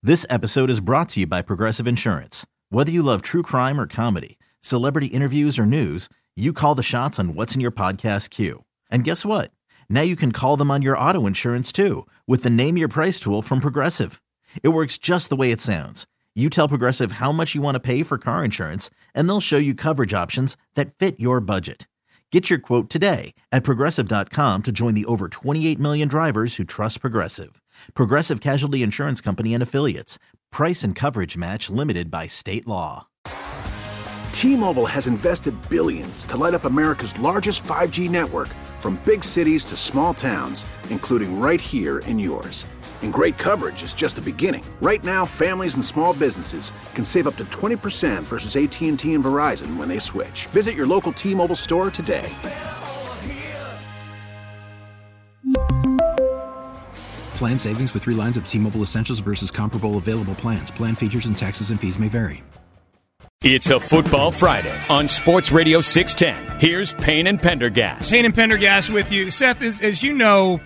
This episode is brought to you by Progressive Insurance. Whether you love true crime or comedy, celebrity interviews or news, you call the shots on what's in your podcast queue. And guess what? Now you can call them on your auto insurance too with the Name Your Price tool from Progressive. It works just the way it sounds. You tell Progressive how much you want to pay for car insurance, and they'll show you coverage options that fit your budget. Get your quote today at Progressive.com to join the over 28 million drivers who trust Progressive. Progressive Casualty Insurance Company and Affiliates. Price and coverage match limited by state law. T-Mobile has invested billions to light up America's largest 5G network, from big cities to small towns, including right here in yours. And great coverage is just the beginning. Right now, families and small businesses can save up to 20% versus AT&T and Verizon when they switch. Visit your local T-Mobile store today. Plan savings with 3 lines of T-Mobile Essentials versus comparable available plans. Plan features and taxes and fees may vary. It's a Football Friday on Sports Radio 610. Here's Payne and Pendergast. Payne and Pendergast with you. Seth, as you know,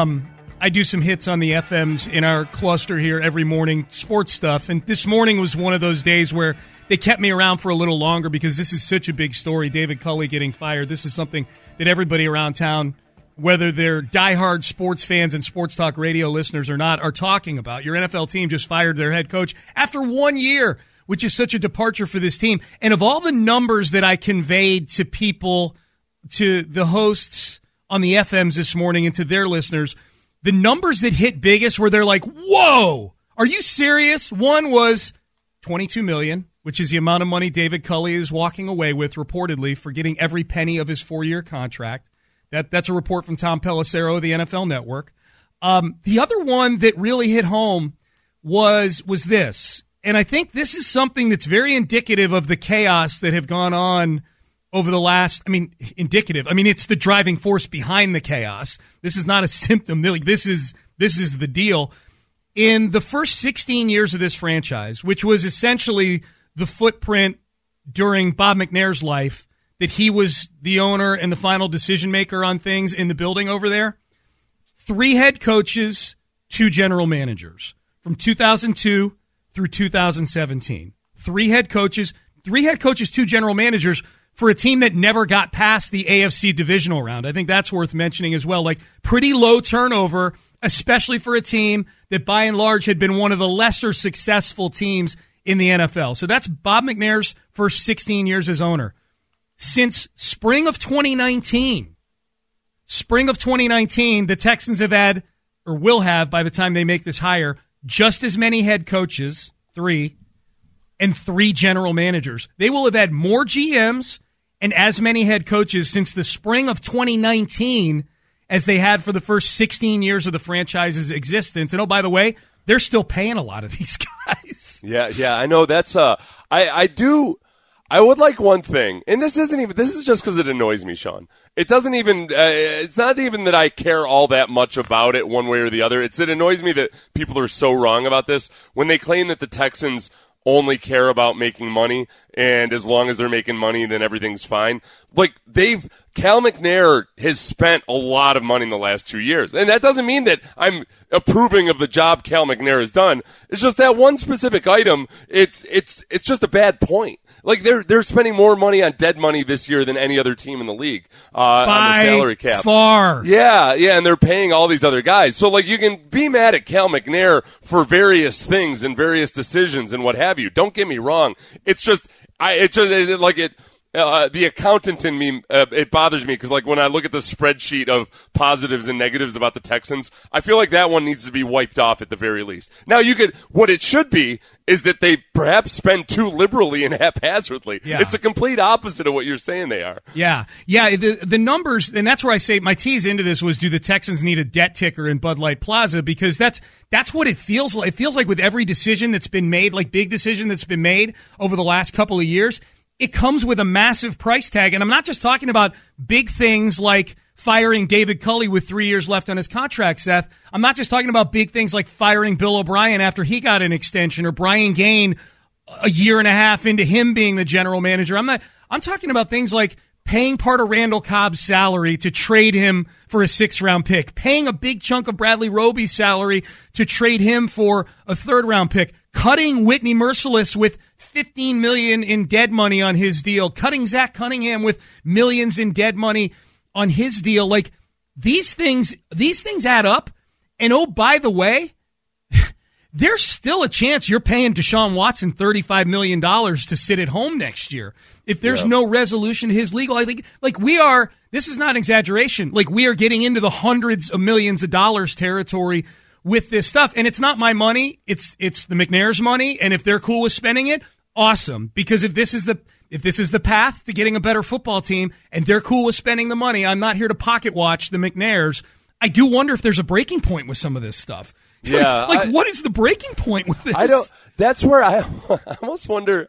I do some hits on the FMs in our cluster here every morning, sports stuff. And this morning was one of those days where they kept me around for a little longer because this is such a big story. David Culley getting fired. This is something that everybody around town, whether they're diehard sports fans and sports talk radio listeners or not, are talking about. Your NFL team just fired their head coach after 1 year, which is such a departure for this team. And of all the numbers that I conveyed to people, to the hosts on the FMs this morning and to their listeners, the numbers that hit biggest where they're like, whoa, are you serious? One was $22 million, which is the amount of money David Culley is walking away with, reportedly, for getting every penny of his 4-year contract. That's a report from Tom Pelissero of the NFL Network. The other one that really hit home was this. And I think this is something that's very indicative of the chaos that have gone on over the last, indicative. It's the driving force behind the chaos. This is not a symptom. This is the deal. In the first 16 years of this franchise, which was essentially the footprint during Bob McNair's life, that he was the owner and the final decision maker on things in the building over there, 3 head coaches, 2 general managers from 2002 through 2017. 3 head coaches, 2 general managers for a team that never got past the AFC divisional round. I think that's worth mentioning as well. Like, pretty low turnover, especially for a team that by and large had been one of the lesser successful teams in the NFL. So that's Bob McNair's first 16 years as owner. Since spring of 2019, the Texans have had, or will have by the time they make this hire, just as many head coaches, 3, and 3 general managers. They will have had more GMs and as many head coaches since the spring of 2019 as they had for the first 16 years of the franchise's existence. And, oh, by the way, they're still paying a lot of these guys. Yeah, I know. That's I would like one thing, and this is just because it annoys me, Sean. It doesn't even, it's not even that I care all that much about it one way or the other. It annoys me that people are so wrong about this when they claim that the Texans only care about making money, and as long as they're making money, then everything's fine. Like, Cal McNair has spent a lot of money in the last 2 years, and that doesn't mean that I'm approving of the job Cal McNair has done. It's just that one specific item, it's just a bad point. Like, they're spending more money on dead money this year than any other team in the league on the salary cap. Far. Yeah, and they're paying all these other guys. So, like, you can be mad at Cal McNair for various things and various decisions and what have you. Don't get me wrong. It's just, the accountant in me, it bothers me because, like, when I look at the spreadsheet of positives and negatives about the Texans, I feel like that one needs to be wiped off at the very least. Now, what it should be is that they perhaps spend too liberally and haphazardly. Yeah. It's a complete opposite of what you're saying they are. Yeah. The numbers, and that's where I say my tease into this was, do the Texans need a debt ticker in Bud Light Plaza? Because that's what it feels like. It feels like with every decision that's been made, like big decision that's been made over the last couple of years, it comes with a massive price tag. And I'm not just talking about big things like firing David Culley with 3 years left on his contract, Seth. I'm not just talking about big things like firing Bill O'Brien after he got an extension, or Brian Gaine a year and a half into him being the general manager. I'm talking about things like paying part of Randall Cobb's salary to trade him for a 6th-round pick, paying a big chunk of Bradley Roby's salary to trade him for a 3rd-round pick, cutting Whitney Merciless with $15 million in dead money on his deal, cutting Zach Cunningham with millions in dead money on his deal. Like, these things add up. And oh, by the way, there's still a chance you're paying Deshaun Watson $35 million to sit at home next year. If there's no resolution to his legal, I think, like, we are, this is not an exaggeration, like, we are getting into the hundreds of millions of dollars territory with this stuff. And it's not my money, it's the McNair's money, and if they're cool with spending it, awesome. Because if this is the path to getting a better football team and they're cool with spending the money, I'm not here to pocket watch the McNairs. I do wonder if there's a breaking point with some of this stuff. Yeah. What is the breaking point with this? That's where I almost wonder,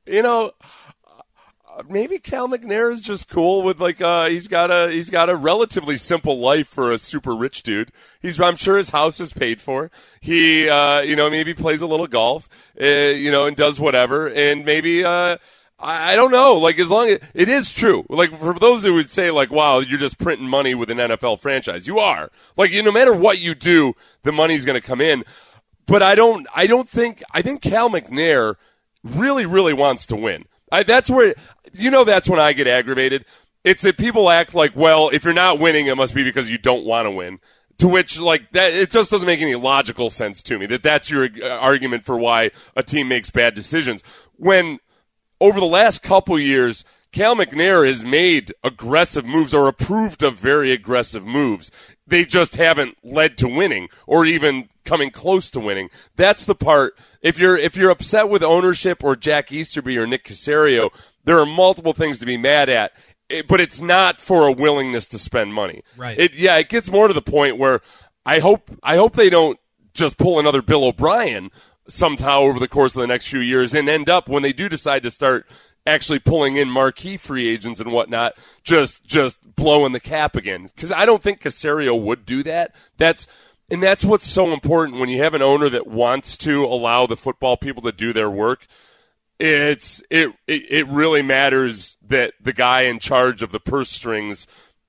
maybe Cal McNair is just cool with, like, he's got a relatively simple life for a super rich dude. I'm sure his house is paid for. He, maybe plays a little golf, and does whatever. And maybe, I don't know. Like, as long as it is true, like, for those who would say, like, wow, you're just printing money with an NFL franchise, you are. Like, no matter what you do, the money's going to come in. But I think Cal McNair really, really wants to win. That's when I get aggravated. It's that people act like, well, if you're not winning, it must be because you don't want to win. To which, like, that, it just doesn't make any logical sense to me that's your argument for why a team makes bad decisions. When over the last couple years, Cal McNair has made aggressive moves or approved of very aggressive moves. They just haven't led to winning or even coming close to winning. That's the part. If you're upset with ownership or Jack Easterby or Nick Caserio, there are multiple things to be mad at. But it's not for a willingness to spend money. Right. It gets more to the point where I hope they don't just pull another Bill O'Brien somehow over the course of the next few years and end up, when they do decide to start actually pulling in marquee free agents and whatnot, just blowing the cap again. Because I don't think Caserio would do that. That's what's so important when you have an owner that wants to allow the football people to do their work. It really matters that the guy in charge of the purse strings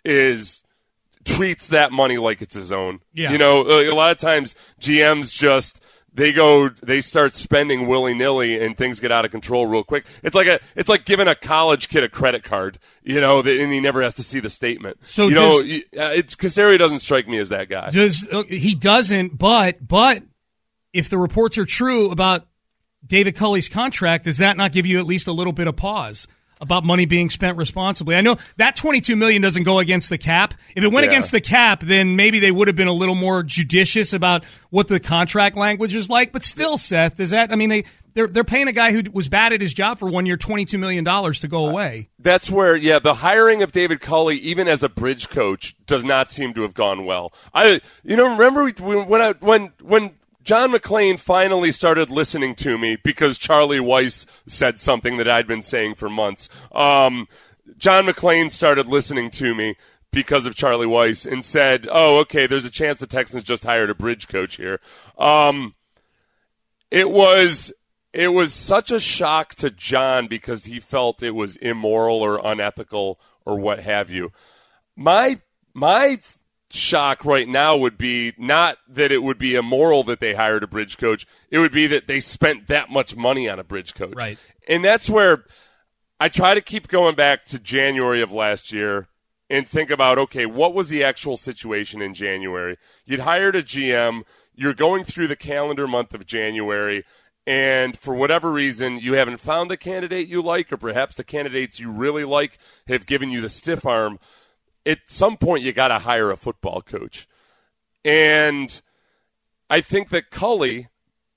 treats that money like it's his own. Yeah. A lot of times GMs just they start spending willy-nilly and things get out of control real quick. It's like giving a college kid a credit card, and he never has to see the statement. So Caserio doesn't strike me as that guy. He doesn't, but if the reports are true about David Culley's contract, does that not give you at least a little bit of pause about money being spent responsibly? I know that $22 million doesn't go against the cap. If it went against the cap, then maybe they would have been a little more judicious about what the contract language is like. But still, Seth, they're paying a guy who was bad at his job for 1 year, $22 million to go away. That's where, the hiring of David Culley, even as a bridge coach, does not seem to have gone well. Remember when John McClain finally started listening to me because Charlie Weiss said something that I'd been saying for months. John McClain started listening to me because of Charlie Weiss and said, oh, okay, there's a chance the Texans just hired a bridge coach here. It was such a shock to John because he felt it was immoral or unethical or what have you. My shock right now would be not that it would be immoral that they hired a bridge coach. It would be that they spent that much money on a bridge coach. Right. And that's where I try to keep going back to January of last year and think about, okay, what was the actual situation in January? You'd hired a GM. You're going through the calendar month of January, and for whatever reason, you haven't found the candidate you like, or perhaps the candidates you really like have given you the stiff arm. At some point, you got to hire a football coach. And I think that Culley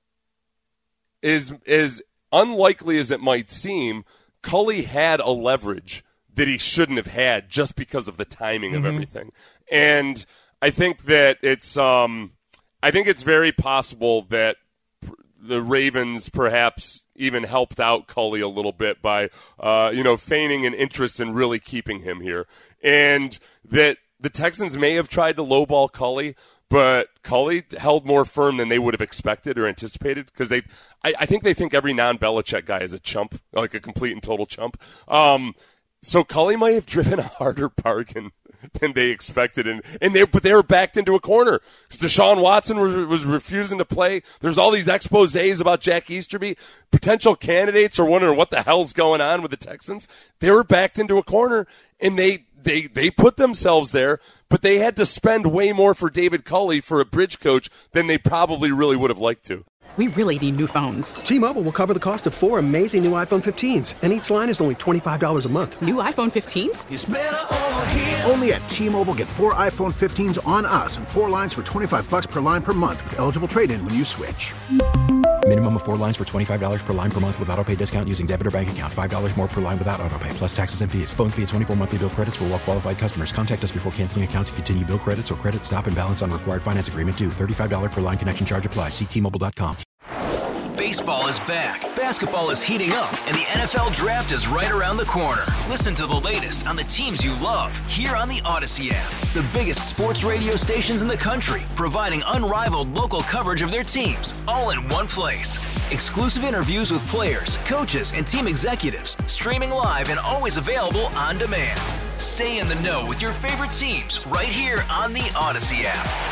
is as unlikely as it might seem. Culley had a leverage that he shouldn't have had just because of the timing of everything. And I think that it's very possible that the Ravens perhaps even helped out Culley a little bit by, feigning an interest in really keeping him here. And that the Texans may have tried to lowball Culley, but Culley held more firm than they would have expected or anticipated because I think they think every non-Belichick guy is a chump, like a complete and total chump. So Culley might have driven a harder bargain than they expected, but they were backed into a corner because Deshaun Watson was refusing to play. There's all these exposés about Jack Easterby. Potential candidates are wondering what the hell's going on with the Texans. They were backed into a corner, and they put themselves there, but they had to spend way more for David Culley for a bridge coach than they probably really would have liked to. We really need new phones. T-Mobile will cover the cost of 4 amazing new iPhone 15s, and each line is only $25 a month. New iPhone 15s? It's better over here. Only at T-Mobile, get 4 iPhone 15s on us and 4 lines for $25 per line per month with eligible trade-in when you switch. Minimum of 4 lines for $25 per line per month with autopay discount using debit or bank account. $5 more per line without autopay, plus taxes and fees. Phone fee at 24 monthly bill credits for well-qualified customers. Contact us before canceling account to continue bill credits or credit stop and balance on required finance agreement due. $35 per line connection charge applies. See T-Mobile.com. Baseball is back, basketball is heating up, and the NFL Draft is right around the corner. Listen to the latest on the teams you love here on the Odyssey app. The biggest sports radio stations in the country, providing unrivaled local coverage of their teams, all in one place. Exclusive interviews with players, coaches, and team executives, streaming live and always available on demand. Stay in the know with your favorite teams right here on the Odyssey app.